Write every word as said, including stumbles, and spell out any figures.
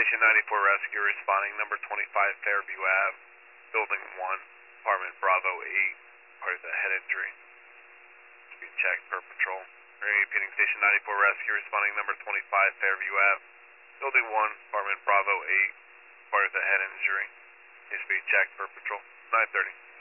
Station ninety-four Rescue responding, number twenty-five Fairview Ave, Building one, Apartment Bravo eight, part of the head injury. Speed check per patrol. Repeating Station ninety-four Rescue responding, number twenty-five Fairview Ave, Building one, Apartment Bravo eight, part of the head injury. Speed check per patrol. nine thirty.